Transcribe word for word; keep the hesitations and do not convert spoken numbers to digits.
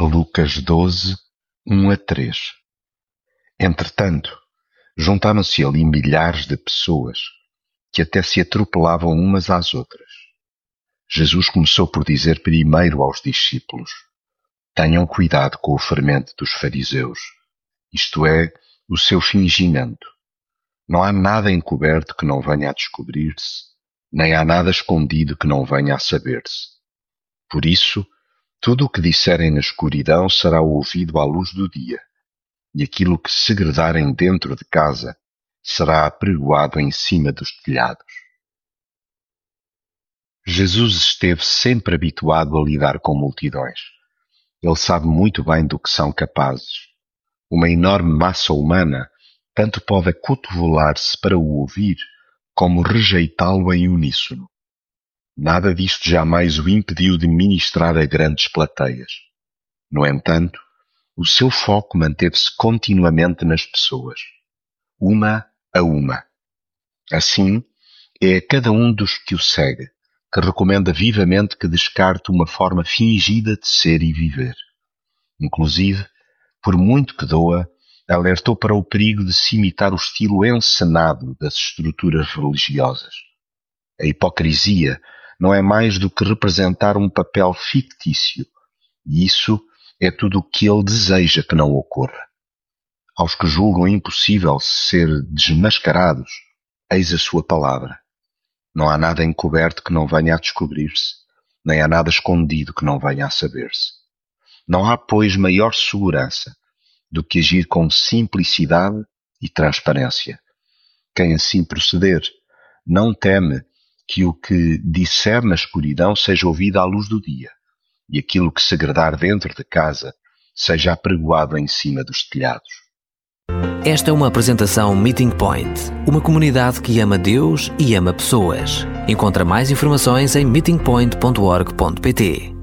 Lucas doze, um a três. Entretanto, juntaram-se ali milhares de pessoas, que até se atropelavam umas às outras. Jesus começou por dizer primeiro aos discípulos: tenham cuidado com o fermento dos fariseus, isto é, o seu fingimento. Não há nada encoberto que não venha a descobrir-se, nem há nada escondido que não venha a saber-se. Por isso, tudo o que disserem na escuridão será ouvido à luz do dia, e aquilo que segredarem dentro de casa será apregoado em cima dos telhados. Jesus esteve sempre habituado a lidar com multidões. Ele sabe muito bem do que são capazes. Uma enorme massa humana tanto pode acotovelar-se para o ouvir, como rejeitá-lo em uníssono. Nada disto jamais o impediu de ministrar a grandes plateias. No entanto, o seu foco manteve-se continuamente nas pessoas, uma a uma. Assim, é a cada um dos que o segue que recomenda vivamente que descarte uma forma fingida de ser e viver. Inclusive, por muito que doa, alertou para o perigo de se imitar o estilo encenado das estruturas religiosas. A hipocrisia não é mais do que representar um papel fictício, e isso é tudo o que ele deseja que não ocorra. Aos que julgam impossível ser desmascarados, eis a sua palavra. Não há nada encoberto que não venha a descobrir-se, nem há nada escondido que não venha a saber-se. Não há, pois, maior segurança do que agir com simplicidade e transparência. Quem assim proceder não teme que o que disser na escuridão seja ouvido à luz do dia, e aquilo que segredar dentro de casa seja apregoado em cima dos telhados. Esta é uma apresentação Meeting Point, uma comunidade que ama Deus e ama pessoas. Encontra mais informações em meeting point ponto org ponto pt.